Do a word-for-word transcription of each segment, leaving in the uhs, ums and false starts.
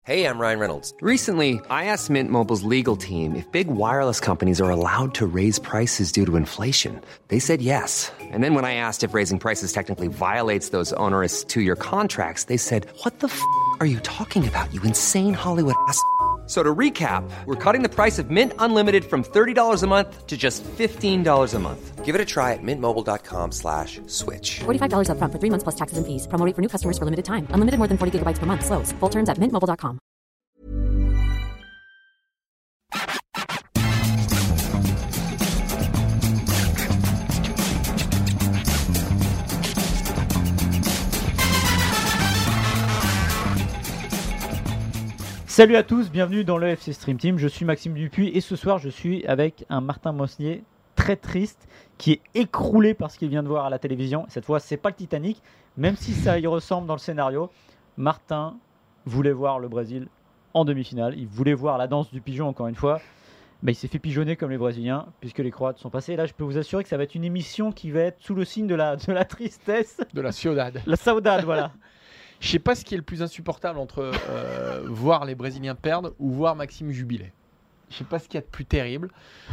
Hey, I'm Ryan Reynolds. Recently, I asked Mint Mobile's legal team if big wireless companies are allowed to raise prices due to inflation. They said yes. And then when I asked if raising prices technically violates those onerous two-year contracts, they said, "What the f*** are you talking about, you insane Hollywood ass f- So to recap, we're cutting the price of Mint Unlimited from thirty dollars a month to just fifteen dollars a month. Give it a try at mintmobile.com slash switch. forty-five dollars up front for three months plus taxes and fees. Promo rate for new customers for limited time. Unlimited more than forty gigabytes per month. Slows full terms at mint mobile dot com. Salut à tous, bienvenue dans le F C Stream Team. Je suis Maxime Dupuis et ce soir je suis avec un Martin Mosnier très triste qui est écroulé par ce qu'il vient de voir à la télévision. Cette fois, c'est pas le Titanic, même si ça y ressemble dans le scénario. Martin voulait voir le Brésil en demi-finale. Il voulait voir la danse du pigeon encore une fois. Mais il s'est fait pigeonner comme les Brésiliens puisque les Croates sont passés. Et là, je peux vous assurer que ça va être une émission qui va être sous le signe de la, de la tristesse. De la saudade. La saudade, voilà. Je sais pas ce qui est le plus insupportable entre euh, voir les Brésiliens perdre ou voir Maxime jubiler. Je sais pas ce qu'il y a de plus terrible.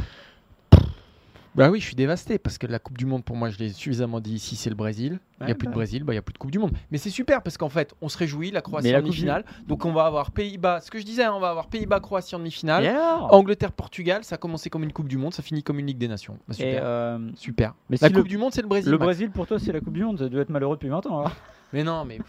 Bah oui, je suis dévasté parce que la Coupe du Monde, pour moi, je l'ai suffisamment dit ici, c'est le Brésil. Il n'y a plus de Brésil, bah, il n'y a plus de Coupe du Monde. Mais c'est super parce qu'en fait, on se réjouit, la Croatie en demi-finale. Donc on va avoir Pays-Bas, ce que je disais, hein, on va avoir Pays-Bas, Croatie en demi-finale. Yeah. Angleterre, Portugal, ça a commencé comme une Coupe du Monde, ça finit comme une Ligue des Nations. Bah, super. Et euh... super. Mais la si Coupe le... du Monde, c'est le Brésil. Le Max. Brésil, pour toi, c'est la Coupe du Monde. Ça doit être malheureux depuis vingt ans. Hein. Mais non, mais.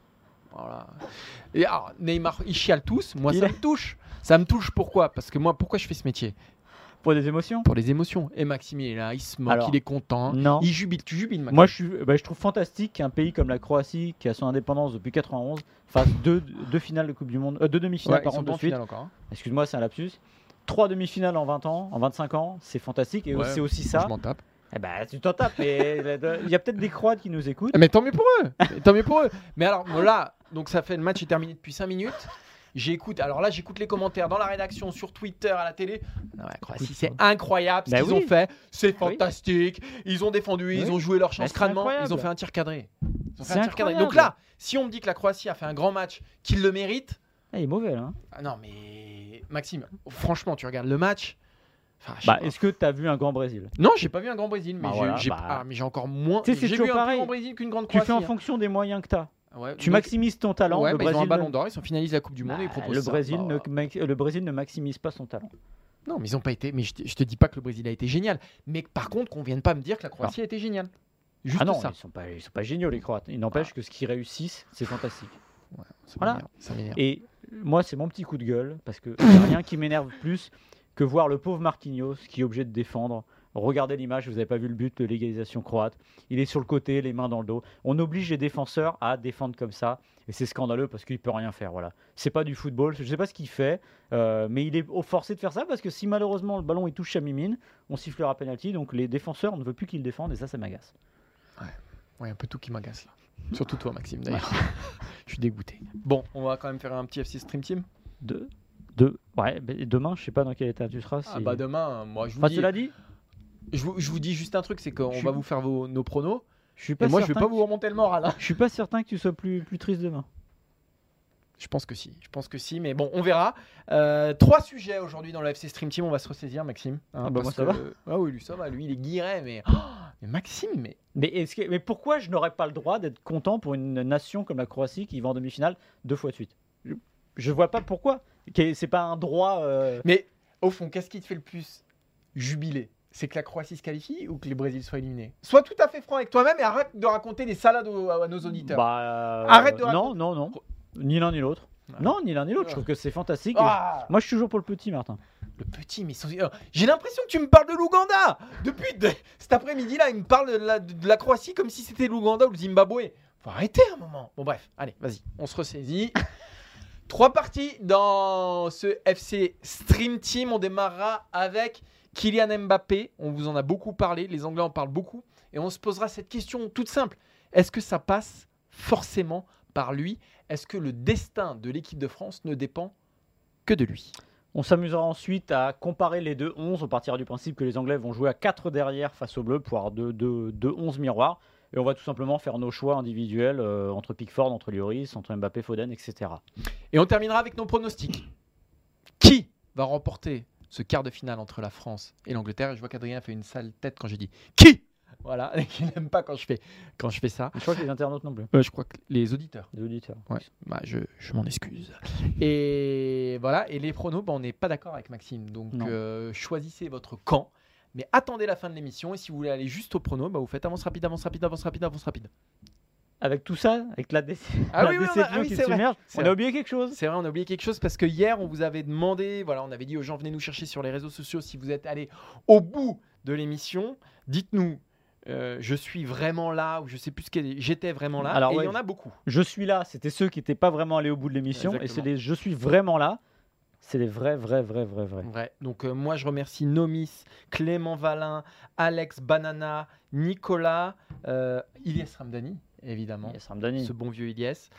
Voilà. Et alors, Neymar, ils chialent tous. Moi, il ça est... me touche. Ça me touche pourquoi ? Parce que moi, pourquoi je fais ce métier ? Pour des émotions ? Pour les émotions. Et Maxime, il est là, il se moque, alors, il est content. Non. Il jubile. Tu jubiles, Maxime ? Moi, je, suis, bah, je trouve fantastique qu'un pays comme la Croatie, qui a son indépendance depuis quatre-vingt-onze, fasse deux, deux finales de Coupe du Monde, euh, deux demi-finales ouais, par contre de suite. Encore, hein. Excuse-moi, c'est un lapsus. Trois demi-finales en vingt ans, en vingt-cinq ans, c'est fantastique. Et ouais, c'est aussi ça. Je m'en tape. Eh ben, tu t'en tapes. Mais il y a peut-être des Croates qui nous écoutent. Mais tant mieux pour eux. tant mieux pour eux. Mais alors là, donc ça fait le match est terminé depuis cinq minutes. J'écoute. Alors là, j'écoute les commentaires dans la rédaction, sur Twitter, à la télé. Non, ouais, Croatie, c'est incroyable ce bah qu'ils oui. ont fait. C'est fantastique. Oui. Ils ont défendu, oui. ils ont joué leur chance crânement. Ils ont fait un tir cadré. Ils ont fait un tir cadré. Donc là, si on me dit que la Croatie a fait un grand match, qu'il le mérite. Ah, il est mauvais là. Hein. Ah, non, mais Maxime, franchement, tu regardes le match. Enfin, bah, est-ce que tu as vu un grand Brésil ? Non, j'ai pas vu un grand Brésil, mais, bah, j'ai, voilà, j'ai, bah... ah, mais j'ai encore moins. Tu sais, c'est j'ai toujours vu pareil. un grand Brésil qu'une grande Croatie. Tu fais en hein. fonction des moyens que tu as. Ouais, tu donc, maximises ton talent. Ouais, le bah, Brésil ils ont un ballon ne... d'or, ils sont finalisent la Coupe du Monde bah, et ils proposent le ça. Brésil bah, ne, le Brésil ne maximise pas son talent. Non, mais ils ont pas été. Mais je te, je te dis pas que le Brésil a été génial. Mais par contre, qu'on vienne pas me dire que la Croatie non. a été géniale. Juste ah non, ça. ils sont pas, ils sont pas géniaux les Croates. Il n'empêche ah. que ce qu'ils réussissent, c'est fantastique. Ouais, ça voilà. m'énerve, ça m'énerve. Et moi, c'est mon petit coup de gueule parce que il n'y a rien qui m'énerve plus que voir le pauvre Marquinhos qui est obligé de défendre. Regardez l'image, vous n'avez pas vu le but de l'égalisation croate. Il est sur le côté, les mains dans le dos. On oblige les défenseurs à défendre comme ça. Et c'est scandaleux parce qu'il ne peut rien faire. Voilà. Ce n'est pas du football. Je ne sais pas ce qu'il fait. Euh, mais il est forcé de faire ça parce que si malheureusement le ballon il touche Chamimine, on sifflera penalty. Donc les défenseurs ne veulent plus qu'il défende. Et ça, ça m'agace. Ouais, ouais un peu tout qui m'agace là. Surtout toi, Maxime, d'ailleurs. Je suis dégoûté. Bon, on va quand même faire un petit F C Stream Team. De, de, ouais, demain, je ne sais pas dans quel état tu seras. Si... Ah bah demain, moi je vous enfin, dis... cela dit Je vous, je vous dis juste un truc, c'est qu'on je va suis... vous faire vos, nos pronos. Je suis pas et moi, je vais pas vous remonter le moral. Hein. Je suis pas certain que tu sois plus, plus triste demain. Je pense que si. Je pense que si, mais bon, on verra. Euh, trois sujets aujourd'hui dans le F C Stream Team. On va se ressaisir, Maxime. Hein, ah bah moi ça va. Euh, ah oui, lui ça va. Lui, il est guiré, mais... Oh, mais Maxime, mais... Mais, est-ce que... mais pourquoi je n'aurais pas le droit d'être content pour une nation comme la Croatie qui va en demi-finale deux fois de suite ? Je, je vois pas pourquoi. C'est pas un droit... Euh... Mais au fond, qu'est-ce qui te fait le plus jubiler ? C'est que la Croatie se qualifie ou que les Brésils soient éliminés ? Sois tout à fait franc avec toi-même et arrête de raconter des salades aux, à nos auditeurs. Bah, euh, arrête de raconter... Non, non, non. Ni l'un ni l'autre. Ah. Non, ni l'un ni l'autre. Je trouve que c'est fantastique. Ah. Je... Moi, je suis toujours pour le petit, Martin. Le petit, mais sans... j'ai l'impression que tu me parles de l'Ouganda. Depuis de... cet après-midi-là, il me parle de la, de la Croatie comme si c'était l'Ouganda ou le Zimbabwe. Faut arrêter un moment. Bon, bref, allez, vas-y, on se ressaisit. Trois parties dans ce F C Stream Team. On démarrera avec Kylian Mbappé. On vous en a beaucoup parlé. Les Anglais en parlent beaucoup. Et on se posera cette question toute simple. Est-ce que ça passe forcément par lui ? Est-ce que le destin de l'équipe de France ne dépend que de lui ? On s'amusera ensuite à comparer les deux onze. On partira du principe que les Anglais vont jouer à quatre derrière face aux Bleus pour avoir deux onze miroirs. Et on va tout simplement faire nos choix individuels euh, entre Pickford, entre Lloris, entre Mbappé, Foden, et cetera. Et on terminera avec nos pronostics. Qui va remporter ce quart de finale entre la France et l'Angleterre? Je vois qu'Adrien fait une sale tête quand j'ai dit qui. Voilà, il n'aime pas quand je fais, quand je fais ça. Je crois que les internautes non plus. Euh, je crois que les auditeurs. Les auditeurs. Ouais, bah je, je m'en excuse. Et voilà, et les pronos, bah, on n'est pas d'accord avec Maxime. Donc euh, choisissez votre camp, mais attendez la fin de l'émission. Et si vous voulez aller juste au prono, bah, vous faites avance rapide, avance rapide, avance rapide, avance rapide. Avec tout ça, avec la, dé- Ah la oui, oui, on a- déception ah oui, qui c'est se vrai. submerge, C'est on vrai. a oublié quelque chose. C'est vrai, on a oublié quelque chose parce que hier, on vous avait demandé, voilà, on avait dit aux gens, venez nous chercher sur les réseaux sociaux si vous êtes allés au bout de l'émission. Dites-nous, euh, je suis vraiment là, ou je sais plus ce qu'est, j'étais vraiment là. Alors, et il ouais, y en a beaucoup. Je suis là, c'était ceux qui n'étaient pas vraiment allés au bout de l'émission. Et c'est les je suis vraiment là. C'est les vrais, vrais, vrais, vrais, vrais. Ouais. Donc euh, moi, je remercie Nomis, Clément Valin, Alex Banana, Nicolas, euh, Ilyes Ramdani, évidemment. Yes, Ramdani. Ce bon vieux Ilyes.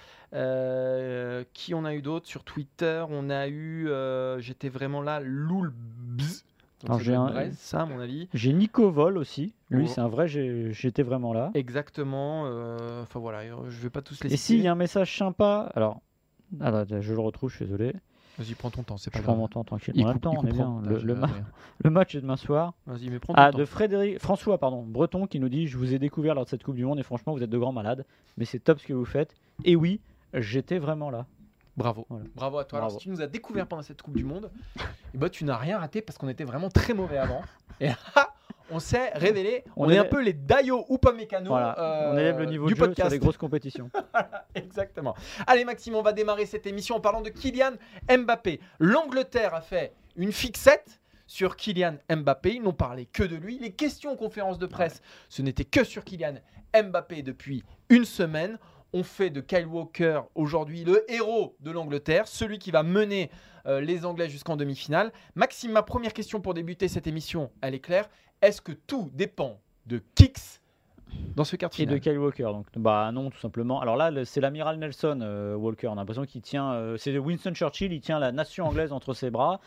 Euh, qui on a eu d'autres sur Twitter? On a eu, euh, j'étais vraiment là, Loul Bzz. Donc, Alors, ça j'ai doit un- être Brest, ça, à mon avis. J'ai Nico Vol aussi. Lui, Oh. c'est un vrai, j'ai- j'étais vraiment là. Exactement. euh, Enfin voilà, je vais pas tous les Et s'il citer. y a un message sympa, alors, alors je le retrouve, je suis désolé. Vas-y, prends ton temps, c'est Je pas prends grave. mon temps tranquille. Il On a le coupe- temps, il on est coupera bien. au Le, montage, le, euh, ma- Adrien. le match est demain soir. Vas-y, mais prends ton Ah, temps. de Frédéric, François, pardon, Breton, qui nous dit: je vous ai découvert lors de cette Coupe du Monde et franchement, vous êtes de grands malades, mais c'est top ce que vous faites. Et oui, j'étais vraiment là. Bravo. Voilà. Bravo à toi. Bravo. Alors, si tu nous as découvert pendant cette Coupe du Monde, eh ben, tu n'as rien raté parce qu'on était vraiment très mauvais avant. Et là, on s'est révélé. On, On est est- un peu les Dayo Upamecano Voilà, euh, on élève le niveau du de jeu podcast. sur les grosses compétitions. Exactement. Allez, Maxime, on va démarrer cette émission en parlant de Kylian Mbappé. L'Angleterre a fait une fixette sur Kylian Mbappé. Ils n'ont parlé que de lui. Les questions en conférence de presse, ce n'était que sur Kylian Mbappé depuis une semaine. On fait de Kyle Walker aujourd'hui le héros de l'Angleterre, celui qui va mener euh, les Anglais jusqu'en demi-finale. Maxime, ma première question pour débuter cette émission, elle est claire. Est-ce que tout dépend de Kicks dans ce quart de Et finale? de Kyle Walker, donc bah non, tout simplement. Alors là, le- c'est l'amiral Nelson euh, Walker. On a l'impression qu'il tient, euh, c'est Winston Churchill, il tient la nation anglaise entre ses bras.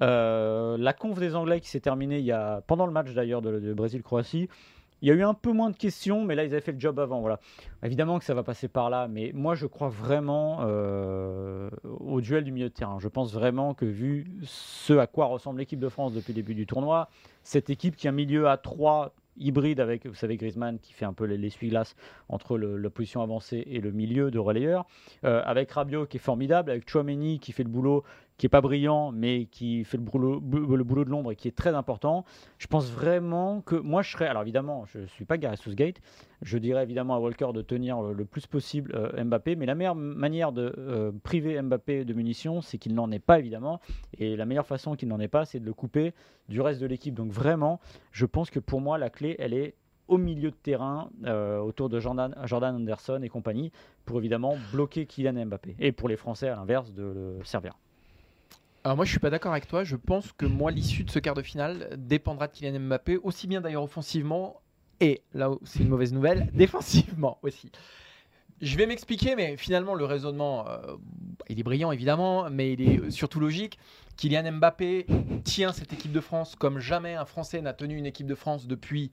Euh, la conf des Anglais qui s'est terminée il y a pendant le match d'ailleurs de, de Brésil-Croatie. Il y a eu un peu moins de questions, mais là ils avaient fait le job avant. Voilà. Évidemment que ça va passer par là, mais moi je crois vraiment euh, au duel du milieu de terrain. Je pense vraiment que vu ce à quoi ressemble l'équipe de France depuis le début du tournoi, cette équipe qui a un milieu à trois hybride avec, vous savez, Griezmann qui fait un peu l'essuie-glace entre le, la position avancée et le milieu de relayeur, euh, avec Rabiot qui est formidable, avec Tchouaméni qui fait le boulot, qui n'est pas brillant, mais qui fait le boulot, le boulot de l'ombre et qui est très important. Je pense vraiment que moi je serais, alors évidemment je ne suis pas Gareth Southgate, je dirais évidemment à Walker de tenir le, le plus possible euh, Mbappé, mais la meilleure manière de euh, priver Mbappé de munitions, c'est qu'il n'en ait pas évidemment, et la meilleure façon qu'il n'en ait pas, c'est de le couper du reste de l'équipe. Donc vraiment, je pense que pour moi la clé, elle est au milieu de terrain, euh, autour de Jordan, Jordan Anderson et compagnie, pour évidemment bloquer Kylian Mbappé, et pour les Français à l'inverse de le servir. Alors moi je suis pas d'accord avec toi, je pense que moi l'issue de ce quart de finale dépendra de Kylian Mbappé, aussi bien d'ailleurs offensivement et là où c'est une mauvaise nouvelle, défensivement aussi. Je vais m'expliquer, mais finalement le raisonnement, euh, il est brillant évidemment, mais il est surtout logique. Kylian Mbappé tient cette équipe de France comme jamais un Français n'a tenu une équipe de France depuis...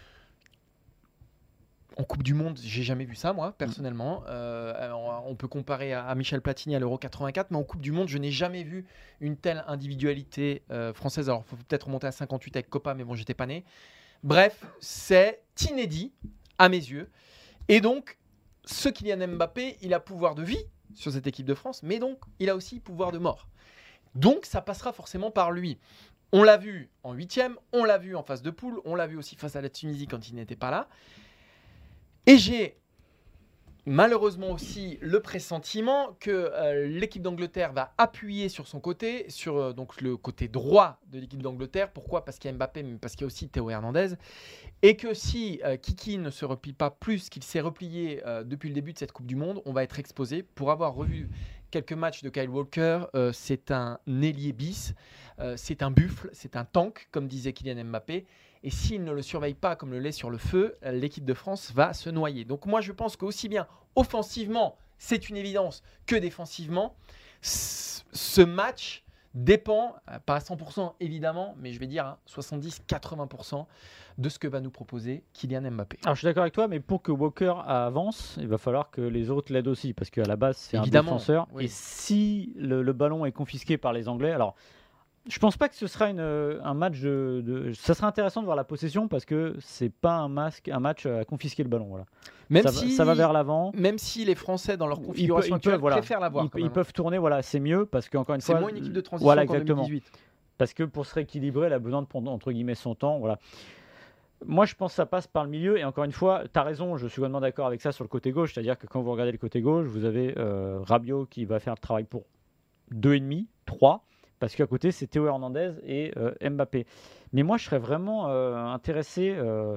En Coupe du Monde, j'ai jamais vu ça, moi, personnellement. Euh, on peut comparer à, à Michel Platini à l'Euro quatre-vingt-quatre, mais en Coupe du Monde, je n'ai jamais vu une telle individualité euh, française. Alors, il faut peut-être remonter à cinquante-huit avec Copa, mais bon, j'étais pas né. Bref, c'est inédit à mes yeux. Et donc, ce Kylian Mbappé, il a pouvoir de vie sur cette équipe de France, mais donc, il a aussi pouvoir de mort. Donc, ça passera forcément par lui. On l'a vu en huitième, on l'a vu en phase de poule, on l'a vu aussi face à la Tunisie quand il n'était pas là. Et j'ai malheureusement aussi le pressentiment que euh, l'équipe d'Angleterre va appuyer sur son côté, sur euh, donc le côté droit de l'équipe d'Angleterre. Pourquoi ? Parce qu'il y a Mbappé, mais parce qu'il y a aussi Théo Hernandez. Et que si euh, Kiki ne se replie pas plus qu'il s'est replié euh, depuis le début de cette Coupe du Monde, on va être exposé. Pour avoir revu quelques matchs de Kyle Walker, euh, c'est un ailier bis, euh, c'est un buffle, c'est un tank, comme disait Kylian Mbappé. Et s'il ne le surveille pas comme le lait sur le feu, l'équipe de France va se noyer. Donc moi, je pense qu'aussi bien offensivement, c'est une évidence, que défensivement, ce match dépend, euh, pas à cent pour cent évidemment, mais je vais dire hein, soixante-dix à quatre-vingts pour cent de ce que va nous proposer Kylian Mbappé. Alors je suis d'accord avec toi, mais pour que Walker avance, il va falloir que les autres l'aident aussi, parce qu'à la base c'est un Évidemment, défenseur. oui. Et si le, le ballon est confisqué par les Anglais, alors je pense pas que ce sera une, un match de, de. Ça sera intéressant de voir la possession parce que c'est pas un, masque, un match à confisquer le ballon. Voilà. Même ça, si, va, ça va vers l'avant. Même si les Français dans leur Ils configuration peuvent- ils actuelle peuvent, voilà. préfèrent l'avoir. Ils, quand ils même. peuvent tourner, voilà, c'est mieux parce qu'encore une C'est fois. moins une équipe de transition Voilà, qu'en exactement. deux mille dix-huit. Parce que pour se rééquilibrer, elle a besoin de prendre entre guillemets son temps. Voilà. Moi, je pense que ça passe par le milieu. Et encore une fois, tu as raison, je suis complètement d'accord avec ça sur le côté gauche. C'est-à-dire que quand vous regardez le côté gauche, vous avez euh, Rabiot qui va faire le travail pour deux virgule cinq, trois. Parce qu'à côté, c'est Théo Hernandez et euh, Mbappé. Mais moi, je serais vraiment euh, intéressé. Euh,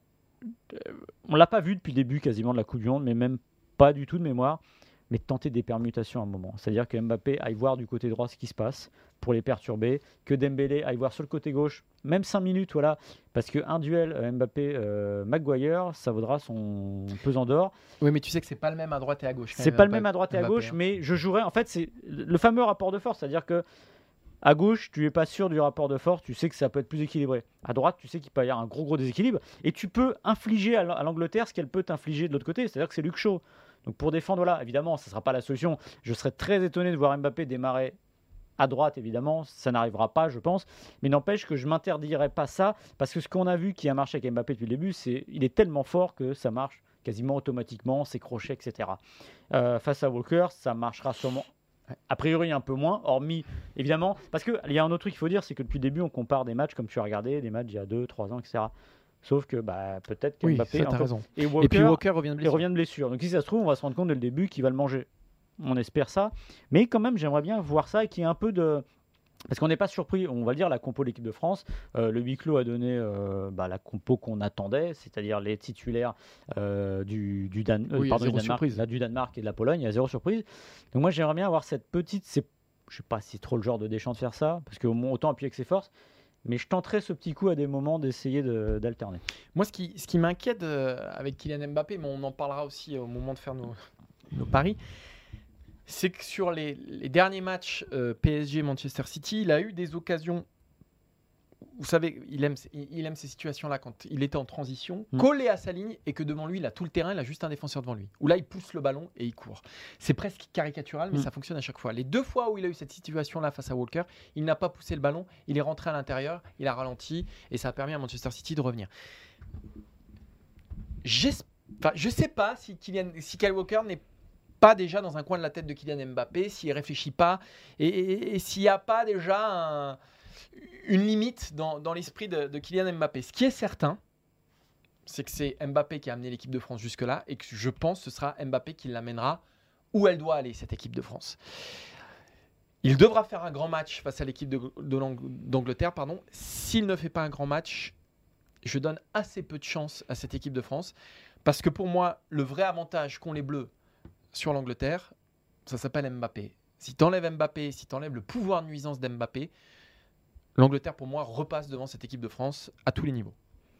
on ne l'a pas vu depuis le début quasiment de la Coupe du Monde, mais même pas du tout de mémoire. Mais de tenter des permutations à un moment. C'est-à-dire que Mbappé aille voir du côté droit ce qui se passe pour les perturber, que Dembélé aille voir sur le côté gauche, même cinq minutes, voilà, parce qu'un duel euh, Mbappé-Maguire, ça vaudra son pesant d'or. Oui, mais tu sais que c'est pas le même à droite et à gauche. quand C'est même, pas le Mbappé- même à droite et à Mbappé, gauche, hein. mais je jouerais, en fait, c'est le fameux rapport de force, c'est-à-dire que à gauche, tu es pas sûr du rapport de force, tu sais que ça peut être plus équilibré. À droite, tu sais qu'il peut y avoir un gros gros déséquilibre, et tu peux infliger à l'Angleterre ce qu'elle peut t'infliger de l'autre côté, c'est-à-dire que c'est Luke Shaw. Donc pour défendre là, évidemment, ça ne sera pas la solution. Je serais très étonné de voir Mbappé démarrer à droite, évidemment, ça n'arrivera pas, je pense. Mais n'empêche que je ne m'interdirais pas ça, parce que ce qu'on a vu qui a marché avec Mbappé depuis le début, c'est il est tellement fort que ça marche quasiment automatiquement, ses crochets, et cetera. Euh, face à Walker, ça marchera sûrement, a priori un peu moins, hormis, évidemment, parce qu'il y a un autre truc qu'il faut dire, c'est que depuis le début, on compare des matchs comme tu as regardé, des matchs il y a deux, trois ans, et cetera. Sauf que bah, peut-être que Oui, Mbappé ça, t'as encore- raison. Et Walker, Et puis Walker revient de il blessure. revient de blessure. Donc si ça se trouve, on va se rendre compte dès le début qu'il va le manger. On espère ça. Mais quand même, j'aimerais bien voir ça et qu'il y ait un peu de... Parce qu'on n'est pas surpris, on va le dire, la compo de l'équipe de France. Euh, le huis clos a donné euh, bah, la compo qu'on attendait, c'est-à-dire les titulaires euh, du, du, Dan- euh, Oui, pardon, zéro du Danemark, surprise. là, du Danemark et de la Pologne. Il y a zéro surprise. Donc moi, j'aimerais bien avoir cette petite... C'est, je ne sais pas si c'est trop le genre de Deschamps de faire ça, parce qu'autant appuyer avec ses forces. Mais je tenterai ce petit coup à des moments d'essayer de, d'alterner. Moi, ce qui, ce qui m'inquiète euh, avec Kylian Mbappé, mais on en parlera aussi au moment de faire nos, nos paris, c'est que sur les, les derniers matchs euh, P S G-Manchester City, il a eu des occasions. Vous savez, il aime, il, il aime ces situations-là quand il était en transition, Mm. collé à sa ligne et que devant lui, il a tout le terrain, il a juste un défenseur devant lui. Où là, il pousse le ballon et il court. C'est presque caricatural, mais Mm. ça fonctionne à chaque fois. Les deux fois où il a eu cette situation-là face à Walker, il n'a pas poussé le ballon, il est rentré à l'intérieur, il a ralenti et ça a permis à Manchester City de revenir. J'esp- enfin, je ne sais pas si, Kylian, si Kyle Walker n'est pas déjà dans un coin de la tête de Kylian Mbappé, s'il ne réfléchit pas et, et- et s'il n'y a pas déjà un- une limite dans, dans l'esprit de, de Kylian Mbappé. Ce qui est certain, c'est que c'est Mbappé qui a amené l'équipe de France jusque-là et que je pense que ce sera Mbappé qui l'amènera où elle doit aller, cette équipe de France. Il devra faire un grand match face à l'équipe de, de l'Ang- d'Angleterre. Pardon. S'il ne fait pas un grand match, je donne assez peu de chance à cette équipe de France parce que pour moi, le vrai avantage qu'ont les Bleus sur l'Angleterre, ça s'appelle Mbappé. Si tu enlèves Mbappé, si tu enlèves le pouvoir de nuisance d'Mbappé, l'Angleterre, pour moi, repasse devant cette équipe de France à tous les niveaux.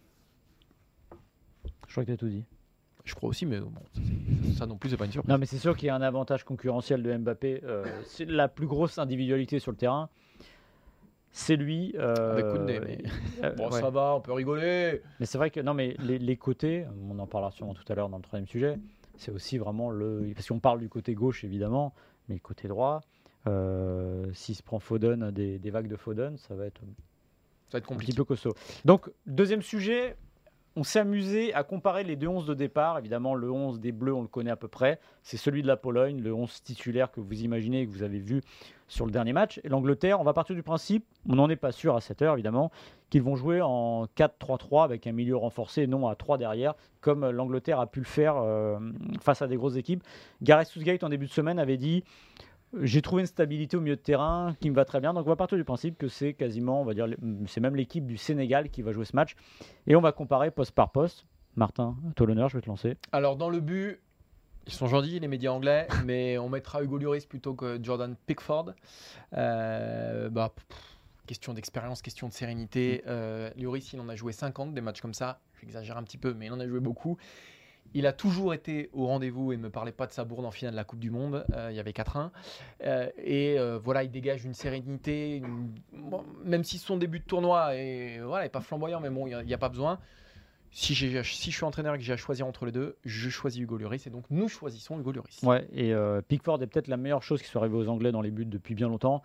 Je crois que tu as tout dit. Je crois aussi, mais bon, ça, c'est- ça non plus, c'est pas une surprise. Non, mais c'est sûr qu'il y a un avantage concurrentiel de Mbappé. Euh, c'est la plus grosse individualité sur le terrain. C'est lui. euh, Avec Koundé, mais- euh, Bon, ouais. ça va, on peut rigoler. Mais c'est vrai que non, mais les, les côtés, on en parlera sûrement tout à l'heure dans le troisième sujet. C'est aussi vraiment le. Parce qu'on parle du côté gauche évidemment, mais le côté droit. Euh, S'il se prend Foden, des, des vagues de Foden, ça va être Ça va être un petit compliqué. peu costaud. Donc, deuxième sujet, on s'est amusé à comparer les deux onze de départ. Évidemment, le onze des Bleus, on le connaît à peu près. C'est celui de la Pologne, le onze titulaire que vous imaginez et que vous avez vu sur le dernier match. Et l'Angleterre, on va partir du principe, on n'en est pas sûr à cette heure évidemment, qu'ils vont jouer en quatre trois trois avec un milieu renforcé, non à trois derrière, comme l'Angleterre a pu le faire euh, face à des grosses équipes. Gareth Southgate, en début de semaine, avait dit... J'ai trouvé une stabilité au milieu de terrain qui me va très bien. Donc on va partir du principe que c'est quasiment, on va dire, c'est même l'équipe du Sénégal qui va jouer ce match. Et on va comparer poste par poste. Martin, à toi l'honneur, je vais te lancer. Alors, dans le but, ils sont gentils, les médias anglais, mais on mettra Hugo Lloris plutôt que Jordan Pickford. Euh, bah, pff, question d'expérience, question de sérénité. Euh, Lloris, il en a joué cinquante des matchs comme ça. J'exagère un petit peu, mais il en a joué beaucoup. Il a toujours été au rendez-vous et ne me parlait pas de sa bourde en finale de la Coupe du Monde. Euh, il y avait quatre un. Euh, et euh, voilà, il dégage une sérénité. Une... Bon, même si son début de tournoi est, voilà, est pas flamboyant, mais bon, il n'y a, a pas besoin. Si, j'ai, si je suis entraîneur et que j'ai à choisir entre les deux, je choisis Hugo Lloris. Et donc, nous choisissons Hugo Lloris. Ouais, et euh, Pickford est peut-être la meilleure chose qui soit arrivée aux Anglais dans les buts depuis bien longtemps.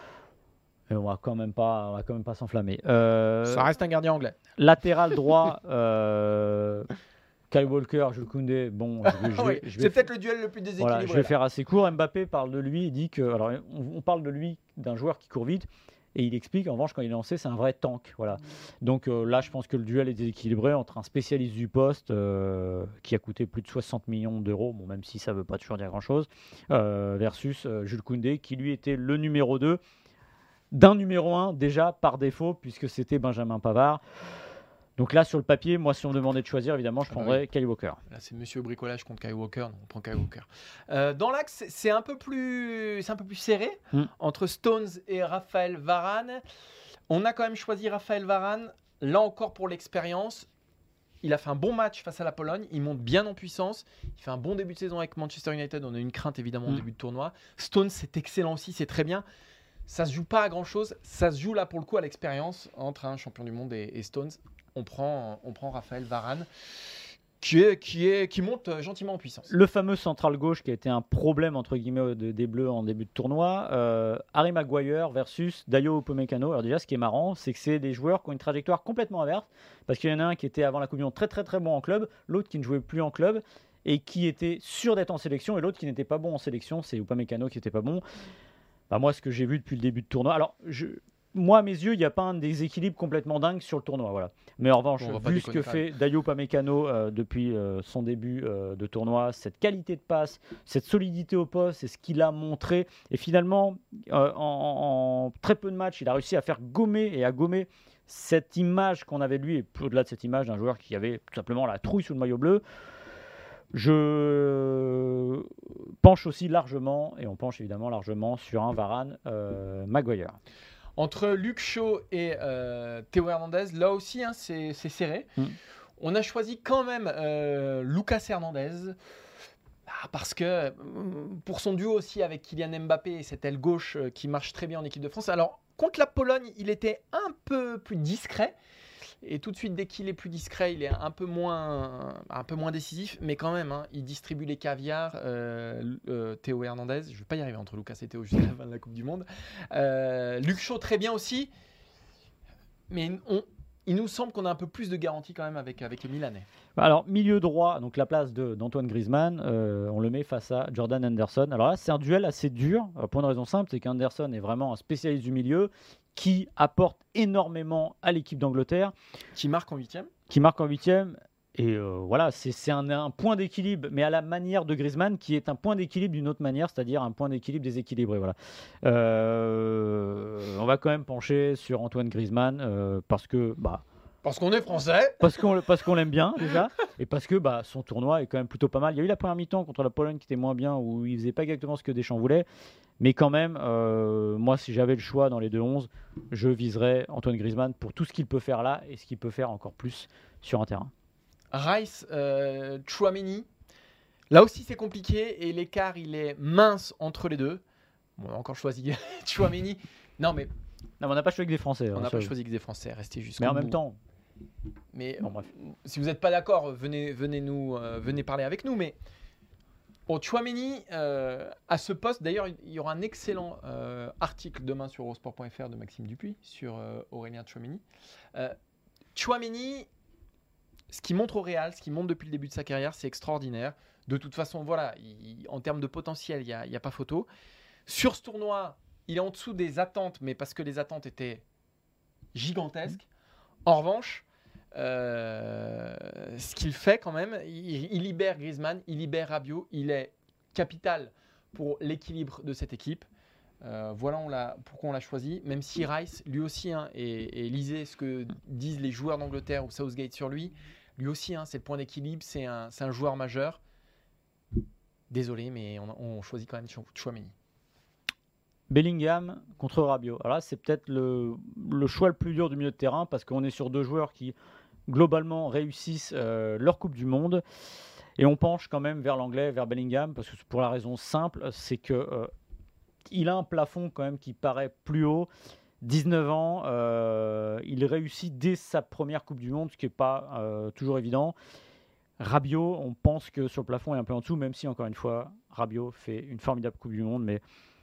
Et on va quand même pas, on va quand même pas s'enflammer. Euh, Ça reste un gardien anglais. Latéral droit, euh, Kyle Walker, Jules Koundé. Bon, je vais, je vais, Ouais, je vais c'est peut-être le duel le plus déséquilibré. Voilà, je vais là. faire assez court. Mbappé parle de lui, il dit que, alors on, on parle de lui d'un joueur qui court vite. Et il explique, en revanche, quand il est lancé, c'est un vrai tank. Voilà. Donc euh, là, je pense que le duel est déséquilibré entre un spécialiste du poste euh, qui a coûté plus de soixante millions d'euros, bon, même si ça ne veut pas toujours dire grand-chose, euh, versus euh, Jules Koundé, qui lui était le numéro deux d'un numéro un déjà par défaut, puisque c'était Benjamin Pavard. Donc là, sur le papier, moi, si on me demandait de choisir, évidemment, je Ah prendrais oui. Kyle Walker. Là, c'est Monsieur Bricolage contre Kyle Walker. Donc on prend Kyle Walker. Euh, dans l'axe, c'est, c'est un peu plus, c'est un peu plus serré Mm. entre Stones et Raphaël Varane. On a quand même choisi Raphaël Varane. Là encore pour l'expérience. Il a fait un bon match face à la Pologne. Il monte bien en puissance. Il fait un bon début de saison avec Manchester United. On a une crainte évidemment au Mm. début de tournoi. Stones, c'est excellent aussi. C'est très bien. Ça se joue pas à grand chose. Ça se joue là pour le coup à l'expérience entre un champion du monde et, et Stones. On prend, on prend Raphaël Varane qui, est, qui, est, qui monte gentiment en puissance. Le fameux central gauche qui a été un problème entre guillemets de, des Bleus en début de tournoi, euh, Harry Maguire versus Dayo Upamecano. Alors déjà, ce qui est marrant, c'est que c'est des joueurs qui ont une trajectoire complètement inverse, parce qu'il y en a un qui était avant la Coupe du Monde très très très bon en club, l'autre qui ne jouait plus en club et qui était sûr d'être en sélection, et l'autre qui n'était pas bon en sélection, c'est Upamecano qui n'était pas bon. Bah, moi, ce que j'ai vu depuis le début de tournoi, alors je... moi, à mes yeux, il n'y a pas un déséquilibre complètement dingue sur le tournoi. Voilà. Mais en revanche, Bon, on va pas vu ce déconner que quand même. fait Dayo Upamecano euh, depuis euh, son début euh, de tournoi, cette qualité de passe, cette solidité au poste, c'est ce qu'il a montré. Et finalement, euh, en, en très peu de matchs, il a réussi à faire gommer et à gommer cette image qu'on avait de lui, et au-delà de cette image d'un joueur qui avait tout simplement la trouille sous le maillot bleu. Je penche aussi largement, et on penche évidemment largement sur un Varane euh, Maguire. Entre Luke Shaw et euh, Théo Hernandez, là aussi, hein, c'est, c'est serré. Mm. On a choisi quand même euh, Lucas Hernandez. Ah, parce que pour son duo aussi avec Kylian Mbappé et cette aile gauche euh, qui marche très bien en équipe de France. Alors, contre la Pologne, il était un peu plus discret. Et tout de suite, dès qu'il est plus discret, il est un peu moins, un peu moins décisif. Mais quand même, hein, il distribue les caviars. Euh, euh, Théo Hernandez, je ne vais pas y arriver entre Lucas et Théo jusqu'à la fin de la Coupe du Monde. Euh, Luke Shaw, très bien aussi. Mais on, il nous semble qu'on a un peu plus de garantie quand même avec, avec les Milanais. Alors, milieu droit, donc la place de, d'Antoine Griezmann, euh, on le met face à Jordan Henderson. Alors là, c'est un duel assez dur, euh, pour une raison simple, c'est qu'Henderson est vraiment un spécialiste du milieu qui apporte énormément à l'équipe d'Angleterre, Qui marque en huitième. qui marque en huitième. Et euh, voilà, c'est, c'est un, un point d'équilibre, mais à la manière de Griezmann, qui est un point d'équilibre d'une autre manière, c'est-à-dire un point d'équilibre déséquilibré. Voilà. Euh, on va quand même pencher sur Antoine Griezmann, euh, parce que... Bah, Parce qu'on est français. Parce qu'on, parce qu'on l'aime bien déjà, et parce que bah, son tournoi est quand même plutôt pas mal. Il y a eu la première mi-temps contre la Pologne qui était moins bien, où il faisait pas exactement ce que Deschamps voulait, mais quand même, euh, moi si j'avais le choix dans les deux onze, je viserais Antoine Griezmann pour tout ce qu'il peut faire là, et ce qu'il peut faire encore plus sur un terrain. Rice, euh, Tchouaméni. Là aussi, c'est compliqué et l'écart, il est mince entre les deux. Bon, on a encore choisi Tchouaméni. Non, mais Non, mais on n'a pas choisi que des Français. on hein, n'a ça, pas choisi que des Français. Restez jusqu'au Mais en bout. même temps, Mais bon, bref. si vous n'êtes pas d'accord, venez, venez, nous, euh, venez parler avec nous. Mais bon, Tchouaméni, euh, à ce poste, d'ailleurs, il y aura un excellent euh, article demain sur eurosport point f r de Maxime Dupuis sur euh, Aurélien Tchouaméni. Euh, Tchouaméni, ce qu'il montre au Real, ce qu'il montre depuis le début de sa carrière, c'est extraordinaire. De toute façon, voilà, il, en termes de potentiel, il n'y a, il y a pas photo. Sur ce tournoi, il est en dessous des attentes, mais parce que les attentes étaient gigantesques. En revanche, euh, ce qu'il fait quand même, il, il libère Griezmann, il libère Rabiot, il est capital pour l'équilibre de cette équipe. Euh, voilà on l'a, pourquoi on l'a choisi, même si Rice, lui aussi, hein, et, et lisez ce que disent les joueurs d'Angleterre ou Southgate sur lui, lui aussi, hein, c'est le point d'équilibre, c'est un, c'est un joueur majeur. Désolé, mais on, on choisit quand même Tchouaméni. Bellingham contre Rabiot. Alors là, c'est peut-être le, le choix le plus dur du milieu de terrain, parce qu'on est sur deux joueurs qui, globalement, réussissent euh, leur Coupe du Monde. Et on penche quand même vers l'anglais, vers Bellingham, parce que pour la raison simple, c'est que euh, il a un plafond quand même qui paraît plus haut. dix-neuf ans, euh, il réussit dès sa première Coupe du Monde, ce qui n'est pas euh, toujours évident. Rabiot, on pense que sur le plafond est un peu en dessous, même si encore une fois, Rabiot fait une formidable Coupe du Monde, mais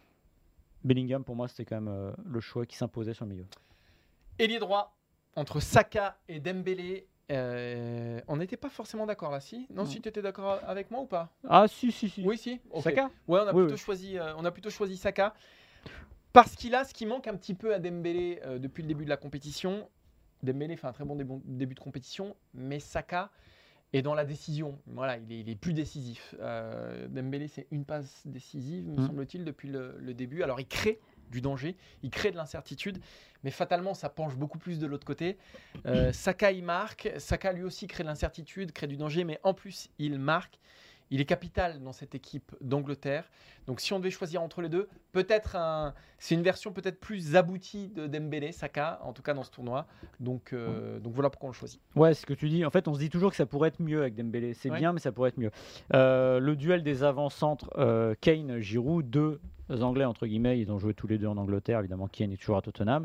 Bellingham, pour moi, c'était quand même euh, le choix qui s'imposait sur le milieu. Ailier droit, entre Saka et Dembélé. Euh, on n'était pas forcément d'accord là, si Non, Non. si tu étais d'accord avec moi ou pas? Ah si, si, si. Oui, si. Ok. Saka Ouais, on a, Oui, plutôt oui. Choisi, euh, on a plutôt choisi Saka. Parce qu'il a ce qui manque un petit peu à Dembélé euh, depuis le début de la compétition. Dembélé fait un très bon début, début de compétition, mais Saka est dans la décision. Voilà, il est, il est plus décisif. Euh, Dembélé, c'est une passe décisive, me Mm. semble-t-il, depuis le, le début. Alors, il crée du danger, il crée de l'incertitude, mais fatalement, ça penche beaucoup plus de l'autre côté. Euh, Saka, il marque. Saka, lui aussi, crée de l'incertitude, crée du danger, mais en plus, il marque. Il est capital dans cette équipe d'Angleterre. Donc, si on devait choisir entre les deux, peut-être un, c'est une version peut-être plus aboutie de Dembélé, Saka, en tout cas dans ce tournoi. Donc, euh, donc voilà pourquoi on le choisit. Ouais, ce que tu dis. En fait, on se dit toujours que ça pourrait être mieux avec Dembélé. C'est Ouais. bien, mais ça pourrait être mieux. Euh, le duel des avant-centres, euh, Kane-Giroud, deux Anglais entre guillemets, ils ont joué tous les deux en Angleterre. Évidemment, Kane est toujours à Tottenham.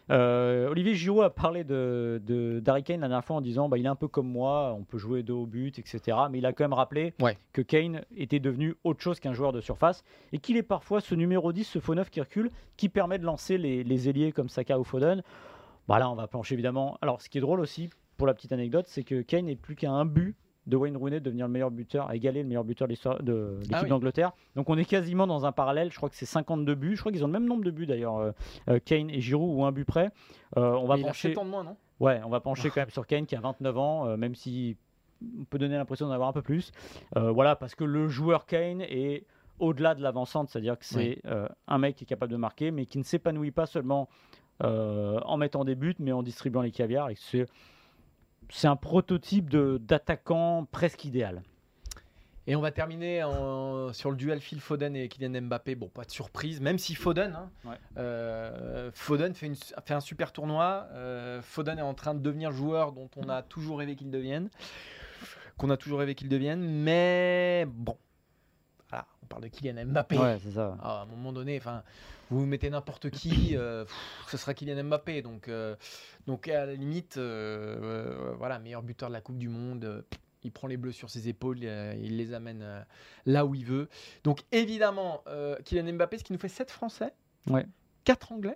Euh, Olivier Giroud a parlé de, de d'Harry Kane la dernière fois en disant bah, il est un peu comme moi, on peut jouer deux au but, et cetera. Mais il a quand même rappelé Ouais. que Kane était devenu autre chose qu'un joueur de surface et qu'il est parfois ce numéro dix, ce faux neuf qui recule, qui permet de lancer les, les ailiers comme Saka ou Foden. Bah là, on va plancher évidemment. Alors, ce qui est drôle aussi, pour la petite anecdote, c'est que Kane n'est plus qu'à un but de Wayne Rooney de devenir le meilleur buteur, à égaler le meilleur buteur de l'histoire de l'équipe Ah oui. d'Angleterre. Donc on est quasiment dans un parallèle. Je crois que c'est cinquante-deux buts. Je crois qu'ils ont le même nombre de buts d'ailleurs, euh, euh, Kane et Giroud, ou un but près. Euh, on va Mais il a pencher. sept ans de moins, non? Ouais, on va pencher quand même sur Kane qui a vingt-neuf ans, euh, même si on peut donner l'impression d'en avoir un peu plus. Euh, voilà, parce que le joueur Kane est au-delà de l'avancante, c'est-à-dire que c'est Oui. euh, un mec qui est capable de marquer, mais qui ne s'épanouit pas seulement euh, en mettant des buts, mais en distribuant les caviars. Et c'est, c'est un prototype de, d'attaquant presque idéal. Et on va terminer en- sur le duel Phil Foden et Kylian Mbappé. Bon, pas de surprise, même si Foden, hein, Ouais. euh, Foden fait, une- fait un super tournoi. Euh, Foden est en train de devenir joueur dont on a toujours rêvé qu'il devienne, qu'on a toujours rêvé qu'il devienne. Mais bon, voilà, on parle de Kylian Mbappé. Ouais, c'est ça. Ah, à un moment donné, enfin, vous mettez n'importe qui, euh, pff, ce sera Kylian Mbappé. Donc, euh, donc à la limite, euh, euh, voilà, meilleur buteur de la Coupe du Monde. euh, pff, il prend les Bleus sur ses épaules, euh, il les amène euh, là où il veut. Donc évidemment, euh, Kylian Mbappé, ce qui nous fait sept Français, Ouais. quatre Anglais.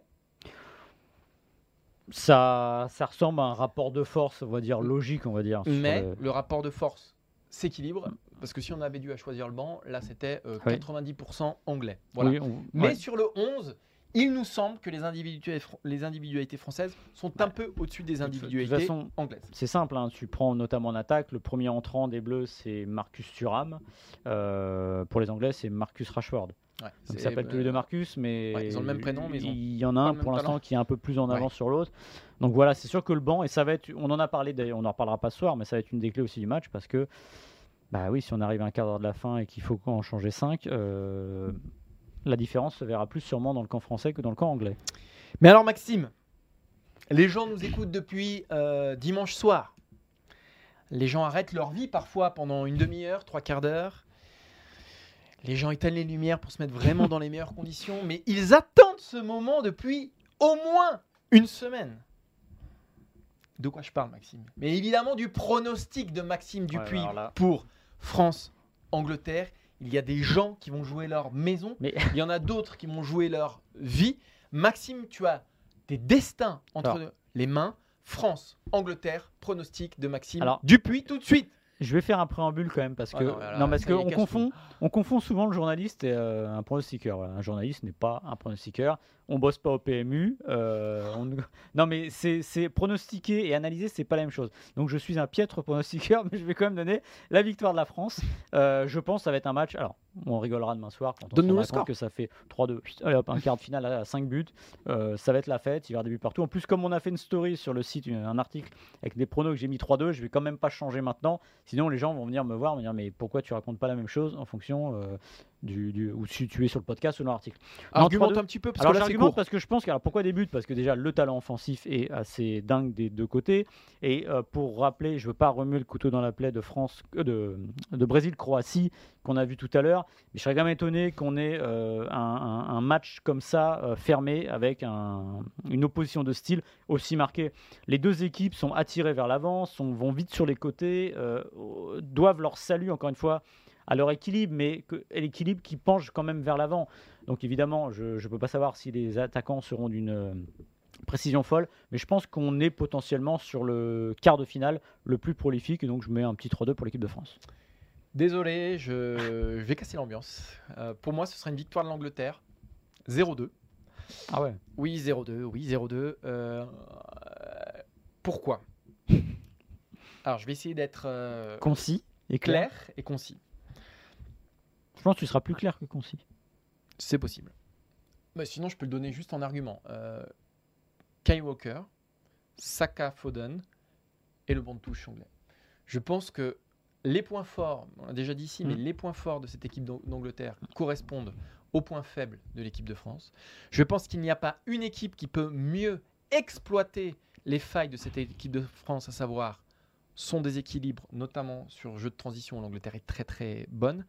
Ça, ça ressemble à un rapport de force, on va dire, logique, on va dire. sur Mais le- le rapport de force s'équilibre. Parce que si on avait dû à choisir le banc, là c'était euh, Oui. quatre-vingt-dix pour cent anglais. Voilà. Oui, on- Mais ouais. sur le onze, il nous semble que les individualités, fr- les individualités françaises sont un peu au-dessus des de toute individualités façon, anglaises. C'est simple, hein, tu prends notamment en attaque, le premier entrant des Bleus, c'est Marcus Thuram. Euh, pour les Anglais, c'est Marcus Rashford. Ouais, Donc, c'est- ils s'appellent tous les deux euh, Marcus, mais ouais, ils ont le même prénom, mais ils ont il y en a pas un le même pour l'instant talent. qui est un peu plus en Ouais. avance sur l'autre. Donc voilà, c'est sûr que le banc, et ça va être, on en a parlé d'ailleurs, on n'en reparlera pas ce soir, mais ça va être une des clés aussi du match parce que, bah oui, si on arrive à un quart d'heure de la fin et qu'il faut en changer cinq, euh, la différence se verra plus sûrement dans le camp français que dans le camp anglais. Mais alors Maxime, les gens nous écoutent depuis euh, dimanche soir. Les gens arrêtent leur vie parfois pendant une demi-heure, trois quarts d'heure. Les gens éteignent les lumières pour se mettre vraiment dans les meilleures conditions, mais ils attendent ce moment depuis au moins une semaine. De quoi je parle, Maxime? Mais évidemment du pronostic de Maxime Dupuis alors là- pour France-Angleterre. Il y a des gens qui vont jouer leur maison, Mais il y en a d'autres qui vont jouer leur vie. Maxime, tu as tes destins entre Alors. les mains. France, Angleterre, pronostic de Maxime Alors. Dupuis tout de suite. je vais faire un préambule quand même parce Ah que non, mais alors, non, parce ça y est, qu'on casse-tout. confond on confond souvent le journaliste et euh, un pronostiqueur. Voilà. Un journaliste n'est pas un pronostiqueur. On bosse pas au P M U. euh, on- Non mais c'est, c'est pronostiquer et analyser, c'est pas la même chose. Donc je suis un piètre pronostiqueur, mais je vais quand même donner la victoire de la France. Euh, je pense que ça va être un match. Alors on rigolera demain soir quand on se Donne-nous rendra le score. compte que ça fait trois deux. Chut, allez hop, un quart de finale à cinq buts. Euh, ça va être la fête. Il va y avoir des buts partout. En plus, comme on a fait une story sur le site, une- un article avec des pronos que j'ai mis trois deux, je vais quand même pas changer maintenant. Sinon les gens vont venir me voir, me dire mais pourquoi tu racontes pas la même chose en fonction euh, du, du, ou si tu es sur le podcast ou dans l'article. Argumente un petit peu, parce alors que là, c'est j'argumente court. parce que je pense que, alors pourquoi des buts? Parce que déjà le talent offensif est assez dingue des deux côtés, et euh, pour rappeler, je veux pas remuer le couteau dans la plaie de France, euh, de, de Brésil-Croatie qu'on a vu tout à l'heure, mais je serais quand même étonné qu'on ait euh, un, un, un match comme ça euh, fermé avec un, une opposition de style aussi marquée. Les deux équipes sont attirées vers l'avant, sont, vont vite sur les côtés, euh, doivent leur salut encore une fois à leur équilibre, mais que, l'équilibre qui penche quand même vers l'avant. Donc évidemment, je ne peux pas savoir si les attaquants seront d'une euh, précision folle, mais je pense qu'on est potentiellement sur le quart de finale le plus prolifique, et donc je mets un petit trois deux pour l'équipe de France. Désolé, je, je vais casser l'ambiance. Euh, pour moi, ce sera une victoire de l'Angleterre, zéro deux. Ah ouais. Oui, zéro deux, oui, zéro deux. Euh, pourquoi? Alors, je vais essayer d'être euh, Concis et clair. clair et concis. Je pense que tu seras plus clair que concis. C'est possible. Mais sinon, je peux le donner juste en argument. Euh, Kyle Walker, Saka, Foden et le banc de touche anglais. Je pense que les points forts, on l'a déjà dit ici, mmh. mais les points forts de cette équipe d'Angleterre correspondent aux points faibles de l'équipe de France. Je pense qu'il n'y a pas une équipe qui peut mieux exploiter les failles de cette équipe de France, à savoir son déséquilibre, notamment sur le jeu de transition, où l'Angleterre est très très bonne.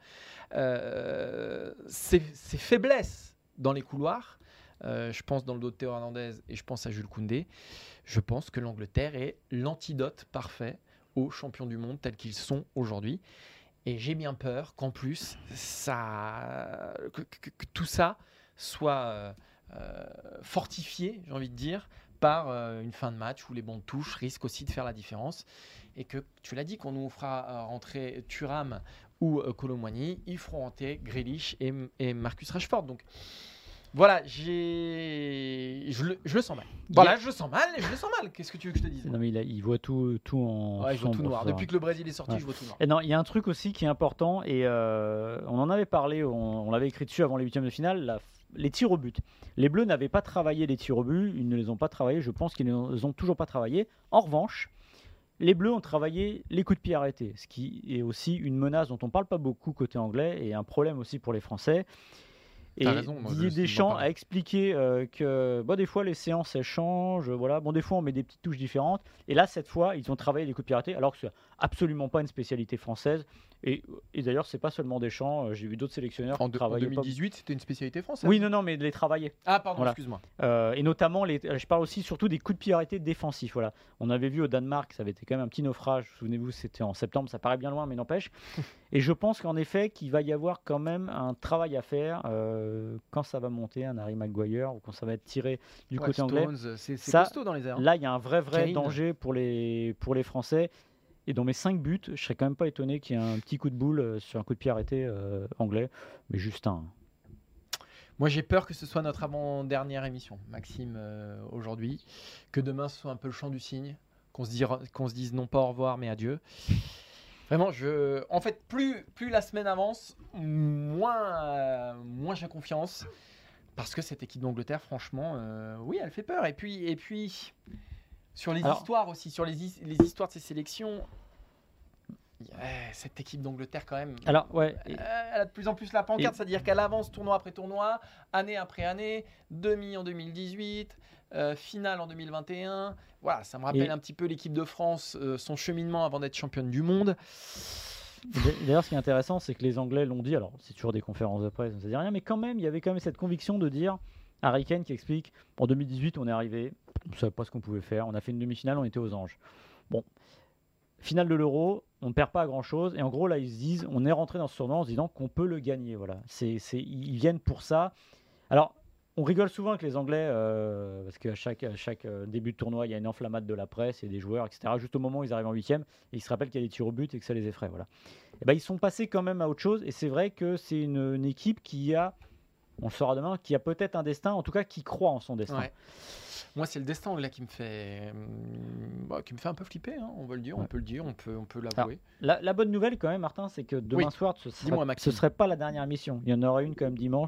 Euh, ses, ses faiblesses dans les couloirs, euh, je pense dans le dos de Théo Hernandez et je pense à Jules Koundé, je pense que l'Angleterre est l'antidote parfait aux champions du monde tels qu'ils sont aujourd'hui. Et j'ai bien peur qu'en plus, ça, que, que, que tout ça soit euh, euh, fortifié, j'ai envie de dire, par euh, une fin de match où les bons de touche risquent aussi de faire la différence. Et que, tu l'as dit, qu'on nous fera euh, rentrer Thuram ou euh, Kolo Muani, ils feront rentrer Grealish et, et Marcus Rashford. Donc voilà, j'ai... Je, le, je le sens mal. Voilà, je le sens mal et je le sens mal. Qu'est-ce que tu veux que je te dise? Non, mais il, a, il voit tout, tout en ouais, je vois tout noir. Ça. Depuis que le Brésil est sorti, ouais. je vois tout noir. Et non, il y a un truc aussi qui est important, et euh, on en avait parlé, on, on l'avait écrit dessus avant les huitièmes de finale, la, les tirs au but. Les Bleus n'avaient pas travaillé les tirs au but, ils ne les ont pas travaillés, je pense qu'ils ne les ont toujours pas travaillés. En revanche, les Bleus ont travaillé les coups de pied arrêtés, ce qui est aussi une menace dont on ne parle pas beaucoup côté anglais, et un problème aussi pour les Français. Et raison, moi, Didier Deschamps a expliqué euh, que bon, des fois les séances elles changent, voilà. Bon, des fois on met des petites touches différentes. Et là, cette fois, ils ont travaillé les coups de pied arrêtés, alors que c'est absolument pas une spécialité française. Et, et d'ailleurs, c'est pas seulement Deschamps. Euh, j'ai vu d'autres sélectionneurs en, qui de, travaillaient. En deux mille dix-huit, pas... c'était une spécialité française. Oui, non, non, mais de les travailler. Ah, pardon, voilà. excuse-moi. Euh, et notamment, les, je parle aussi surtout des coups de pied arrêtés défensifs. Voilà. On avait vu au Danemark, ça avait été quand même un petit naufrage. Souvenez-vous, c'était en septembre, ça paraît bien loin, mais n'empêche. Et je pense qu'en effet, qu'il va y avoir quand même un travail à faire euh, quand ça va monter, un Harry Maguire, ou quand ça va être tiré du ouais, côté Stones, anglais. C'est, c'est ça, costaud dans les airs. Là, il y a un vrai, vrai Kane. danger pour les, pour les Français. Et dans mes cinq buts, je serais quand même pas étonné qu'il y ait un petit coup de boule sur un coup de pied arrêté euh, anglais, mais juste un. Moi, j'ai peur que ce soit notre avant-dernière émission, Maxime, euh, aujourd'hui. Que demain, ce soit un peu le chant du cygne, qu'on se, dira, qu'on se dise non pas au revoir, mais adieu. Vraiment, je... en fait, plus, plus la semaine avance, moins, euh, moins j'ai confiance. Parce que cette équipe d'Angleterre, franchement, euh, oui, elle fait peur. Et puis, et puis sur les Alors, histoires aussi, sur les, les histoires de ces sélections, yeah, cette équipe d'Angleterre, quand même, Alors, ouais. elle, elle a de plus en plus la pancarte. Et... c'est-à-dire qu'elle avance tournoi après tournoi, année après année, demi en deux mille dix-huit, euh, finale en deux mille vingt et un. Voilà, ça me rappelle et... un petit peu l'équipe de France, euh, son cheminement avant d'être championne du monde. D'ailleurs, ce qui est intéressant, c'est que les Anglais l'ont dit. Alors, c'est toujours des conférences de presse, ça ne dit rien, mais quand même, il y avait quand même cette conviction de dire, Harry Kane qui explique, en deux mille dix-huit, on est arrivé, on ne savait pas ce qu'on pouvait faire, on a fait une demi-finale, on était aux anges. Bon, finale de l'Euro, on ne perd pas à grand-chose, et en gros, là, ils se disent, on est rentré dans ce tournoi en se disant qu'on peut le gagner. Voilà, c'est, c'est, ils viennent pour ça. Alors, on rigole souvent avec les Anglais, euh, parce qu'à chaque, à chaque euh, début de tournoi, il y a une enflammade de la presse et des joueurs, et cetera. Juste au moment où ils arrivent en huitième, et ils se rappellent qu'il y a des tirs au but et que ça les effraie. Voilà. Et ben, ils sont passés quand même à autre chose, et c'est vrai que c'est une, une équipe qui a, on le saura demain, qui a peut-être un destin, en tout cas qui croit en son destin. Ouais. Moi, c'est le destin anglais qui me fait, bah, qui me fait un peu flipper, hein, on va le dire, ouais. on peut le dire, on peut, on peut l'avouer. Alors, la, la bonne nouvelle quand même, Martin, c'est que demain oui. soir, ce ne serait, serait pas la dernière émission. Il y en aura une quand même dimanche.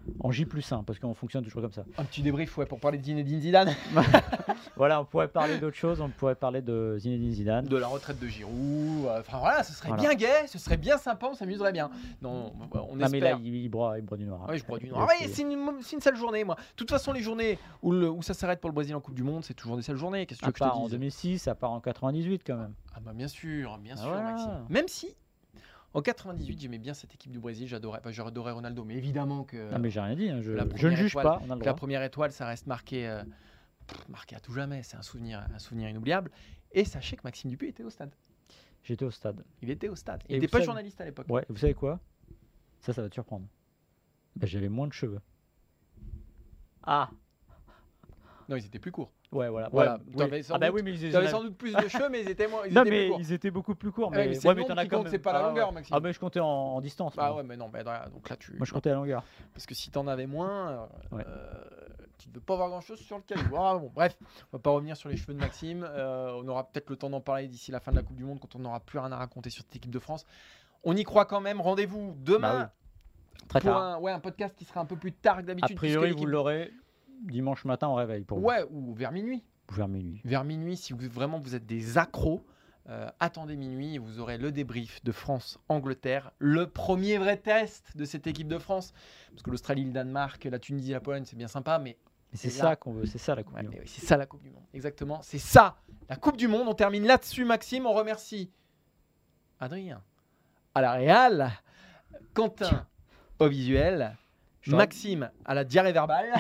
en J plus un, parce qu'on fonctionne toujours comme ça. Un petit débrief ouais, pour parler de Zinedine Zidane. Voilà, on pourrait parler d'autre chose, on pourrait parler de Zinedine Zidane. De la retraite de Giroud. Enfin voilà, ce serait Voilà. bien gai, ce serait bien sympa, on s'amuserait bien. Non, on Non, mais espère. là, il, il, boit, il boit du noir. Ouais, je bois du Il noir. a Ouais, fait- c'est, une, c'est une sale journée, moi. De toute façon, les journées où, le, où ça s'arrête pour le Brésil en Coupe du Monde, c'est toujours des sales journées. Qu'est-ce que tu À veux que je part te en dise deux mille six, à part en quatre-vingt-dix-huit quand même. Ah bah bien sûr, bien Ah sûr, voilà. Maxime. Même si, en quatre-vingt-dix-huit, j'aimais bien cette équipe du Brésil, j'adorais, enfin, j'adorais Ronaldo, mais évidemment que, Non, mais j'ai rien dit, hein, je, la je première ne juge étoile- pas, on a le que la droit. première étoile, ça reste marqué, euh, pff, marqué à tout jamais. C'est un souvenir, un souvenir inoubliable. Et sachez que Maxime Dupuis était au stade. J'étais au stade. Il était au stade. Il Et n'était vous pas savez- journaliste à l'époque. Ouais, vous savez quoi? Ça, ça va te surprendre. Ben, j'avais moins de cheveux. Ah, Non, ils étaient plus courts. ouais, voilà. Voilà. Ouais, T'avais oui. sans Ah bah doute- oui, mais ils Tu avais étaient- sans doute plus de cheveux, mais ils étaient moins. Ils Non, étaient plus mais courts. ils étaient beaucoup plus courts. Ouais, Mais, mais c'est ouais, le mais t'en nombre as qui quand compte, même. c'est pas la Ah, longueur, ouais. Maxime. Ah, mais je comptais en, en distance. Bah moi. ouais, mais non, bah, voilà, donc là tu. Moi, je comptais la longueur. Parce que si t'en avais moins, euh, Ouais. euh, tu ne veux pas avoir grand chose sur le caillou. Ah, bon, bref, on va pas revenir sur les cheveux de Maxime. Euh, on aura peut-être le temps d'en parler d'ici la fin de la Coupe du Monde quand on n'aura plus rien à raconter sur cette équipe de France. On y croit quand même. Rendez-vous demain Bah Très pour tard. un, ouais, un podcast qui sera un peu plus tard que A d'habitude. priori, puisque vous l'équipe- l'aurez dimanche matin au réveil pour Ouais, ou vers minuit. vous. Vers minuit. Vers minuit, si vous, vraiment vous êtes des accros, euh, attendez minuit et vous aurez le débrief de France-Angleterre, le premier vrai test de cette équipe de France. Parce que l'Australie, le Danemark, la Tunisie, la Pologne, c'est bien sympa, mais Mais c'est Et ça là- qu'on veut, c'est ça la Coupe Ouais, du mais Monde. oui, c'est ça la Coupe du Monde. Exactement. C'est ça la Coupe du Monde. On termine là-dessus, Maxime. On remercie Adrien à la Réal, Quentin au visuel, Je t'aurais- Maxime à la diarrhée verbale.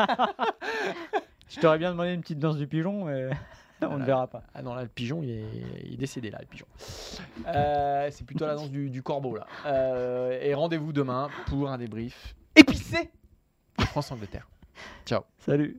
Je t'aurais bien demandé une petite danse du pigeon, mais on ne verra pas. Ah non, là, le pigeon, il est, il est décédé, là, le pigeon. Euh, c'est plutôt la danse du, du corbeau, là. Euh, et rendez-vous demain pour un débrief épicé de France-Angleterre. Ciao. Salut.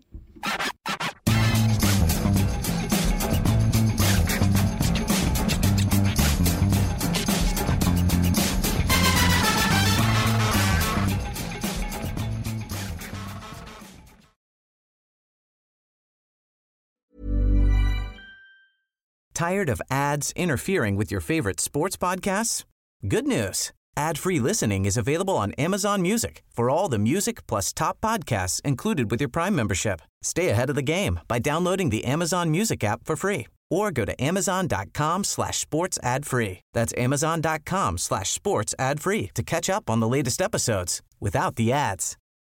Tired of ads interfering with your favorite sports podcasts? Good news. Ad-free listening is available on Amazon Music for all the music plus top podcasts included with your Prime membership. Stay ahead of the game by downloading the Amazon Music app for free or go to amazon.com slash sports ad free. That's amazon.com slash sports ad free to catch up on the latest episodes without the ads.